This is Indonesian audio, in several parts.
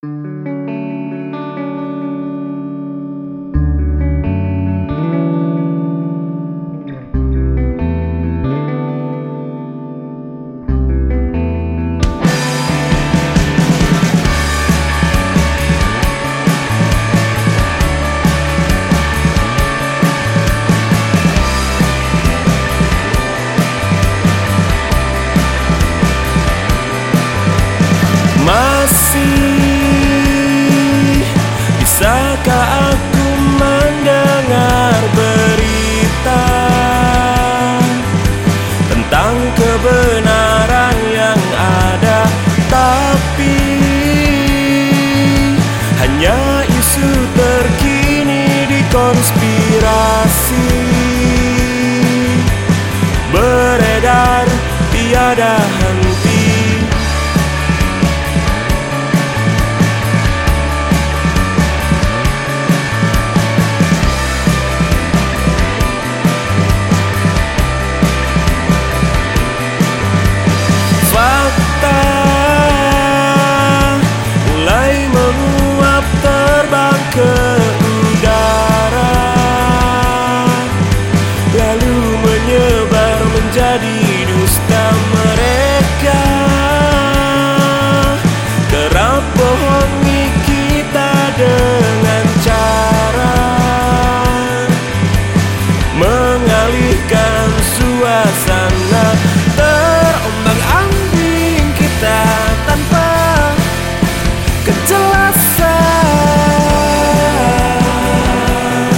Bisakah aku mendengar berita tentang kebenaran yang ada, tapi hanya isu terkini di konspirasi beredar tiada henti. Fakta mulai menguap terbang ke udara, lalu menyebar menjadi dusta. Mereka kerap bohongi kita dengan cara mengalihkan suasana. Terombang-ambing kita tanpa kejelasan,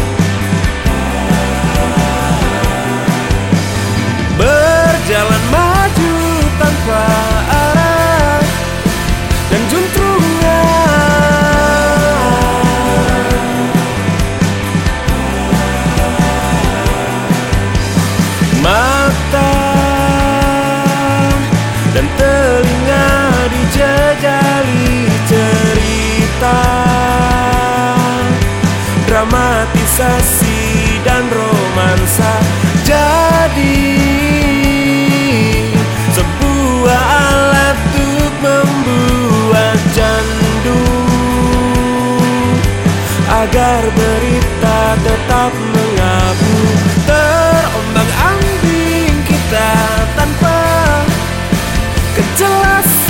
berjalan maju tanpa arah dan juntrungan. Mata dan telinga dijejali cerita, dramatisasi dan romansa jadi sebuah alat untuk membuat candu, agar berita tetap mengabu. Terombang-ambing kita tanpa kejelasan.